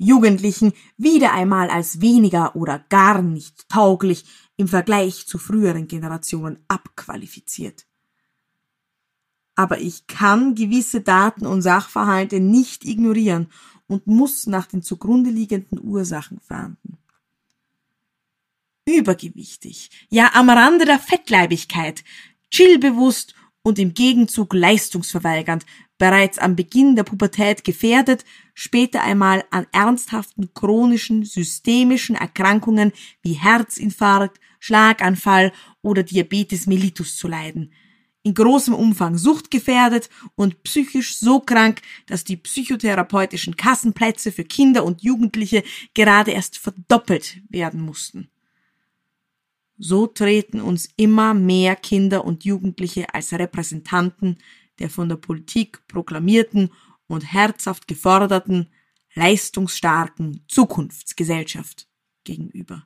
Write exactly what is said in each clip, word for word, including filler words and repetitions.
Jugendlichen wieder einmal als weniger oder gar nicht tauglich im Vergleich zu früheren Generationen abqualifiziert. Aber ich kann gewisse Daten und Sachverhalte nicht ignorieren und muss nach den zugrunde liegenden Ursachen fahnden. Übergewichtig, ja am Rande der Fettleibigkeit, chillbewusst und im Gegenzug leistungsverweigernd, bereits am Beginn der Pubertät gefährdet, später einmal an ernsthaften chronischen systemischen Erkrankungen wie Herzinfarkt, Schlaganfall oder Diabetes mellitus zu leiden, in großem Umfang suchtgefährdet und psychisch so krank, dass die psychotherapeutischen Kassenplätze für Kinder und Jugendliche gerade erst verdoppelt werden mussten. So treten uns immer mehr Kinder und Jugendliche als Repräsentanten der von der Politik proklamierten und herzhaft geforderten, leistungsstarken Zukunftsgesellschaft gegenüber.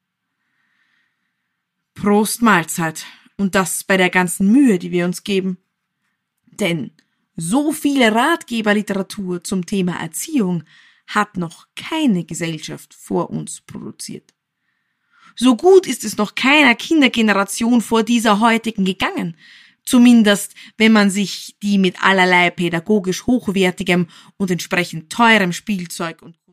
Prost Mahlzeit, und das bei der ganzen Mühe, die wir uns geben. Denn so viele Ratgeberliteratur zum Thema Erziehung hat noch keine Gesellschaft vor uns produziert. So gut ist es noch keiner Kindergeneration vor dieser heutigen gegangen, zumindest wenn man sich die mit allerlei pädagogisch hochwertigem und entsprechend teurem Spielzeug und